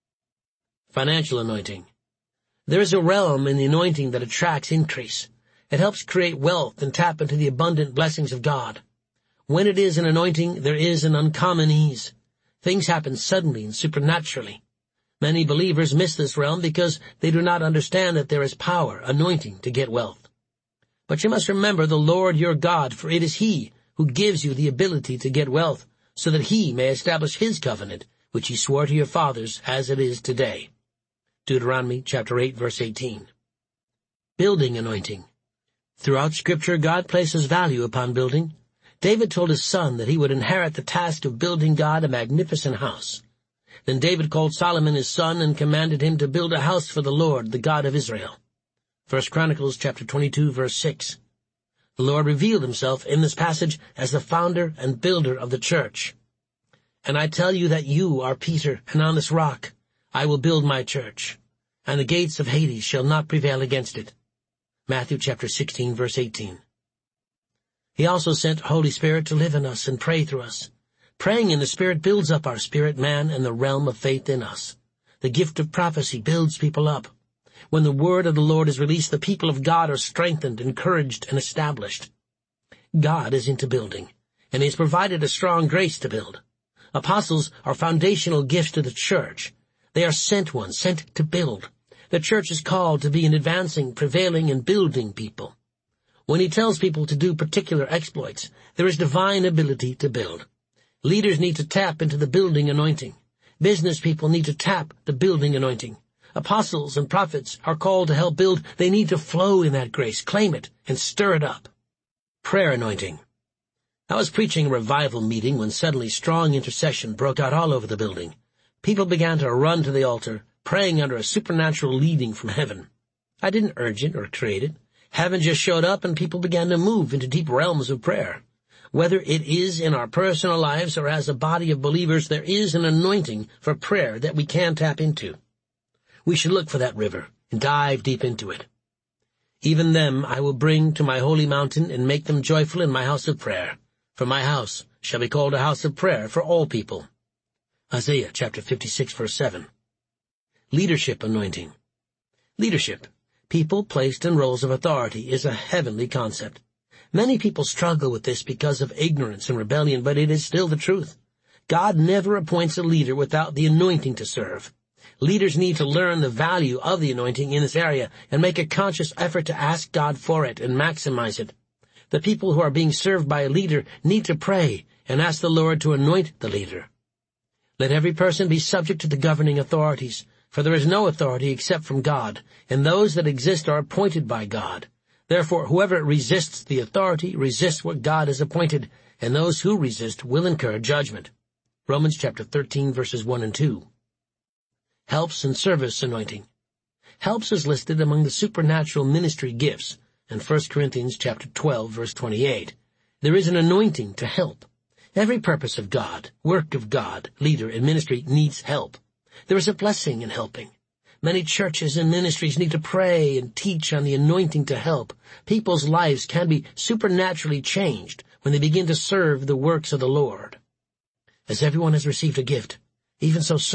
Financial anointing. There is a realm in the anointing that attracts increase. It helps create wealth and tap into the abundant blessings of God. When it is an anointing, there is an uncommon ease. Things happen suddenly and supernaturally. Many believers miss this realm because they do not understand that there is power, anointing, to get wealth. But you must remember the Lord your God, for it is he who gives you the ability to get wealth, so that he may establish his covenant, which he swore to your fathers, as it is today. Deuteronomy chapter eight, verse eighteen. Building anointing. Throughout Scripture, God places value upon building. David told his son that he would inherit the task of building God a magnificent house. Then David called Solomon his son and commanded him to build a house for the Lord, the God of Israel. First Chronicles chapter twenty-two, verse six. The Lord revealed himself in this passage as the founder and builder of the church. "And I tell you that you are Peter, and on this rock I will build my church, and the gates of Hades shall not prevail against it." Matthew chapter sixteen, verse eighteen. He also sent Holy Spirit to live in us and pray through us. Praying in the Spirit builds up our spirit man and the realm of faith in us. The gift of prophecy builds people up. When the word of the Lord is released, the people of God are strengthened, encouraged, and established. God is into building, and he has provided a strong grace to build. Apostles are foundational gifts to the church. They are sent ones, sent to build. The church is called to be an advancing, prevailing, and building people. When he tells people to do particular exploits, there is divine ability to build. Leaders need to tap into the building anointing. Business people need to tap the building anointing. Apostles and prophets are called to help build. They need to flow in that grace, claim it, and stir it up. Prayer anointing. I was preaching a revival meeting when suddenly strong intercession broke out all over the building. People began to run to the altar, praying under a supernatural leading from heaven. I didn't urge it or create it. Heaven just showed up and people began to move into deep realms of prayer. Whether it is in our personal lives or as a body of believers, there is an anointing for prayer that we can tap into. We should look for that river and dive deep into it. "Even them I will bring to my holy mountain and make them joyful in my house of prayer. For my house shall be called a house of prayer for all people." Isaiah chapter fifty-six, verse seven. Leadership anointing. Leadership, people placed in roles of authority, is a heavenly concept. Many people struggle with this because of ignorance and rebellion, but it is still the truth. God never appoints a leader without the anointing to serve. Leaders need to learn the value of the anointing in this area and make a conscious effort to ask God for it and maximize it. The people who are being served by a leader need to pray and ask the Lord to anoint the leader. Let every person be subject to the governing authorities, for there is no authority except from God, and those that exist are appointed by God. Therefore, whoever resists the authority resists what God has appointed, and those who resist will incur judgment. Romans chapter thirteen, verses one and two. Helps and service anointing. Helps is listed among the supernatural ministry gifts in First Corinthians chapter twelve, verse twenty-eight. There is an anointing to help. Every purpose of God, work of God, leader, and ministry needs help. There is a blessing in helping. Many churches and ministries need to pray and teach on the anointing to help. People's lives can be supernaturally changed when they begin to serve the works of the Lord. As everyone has received a gift, even so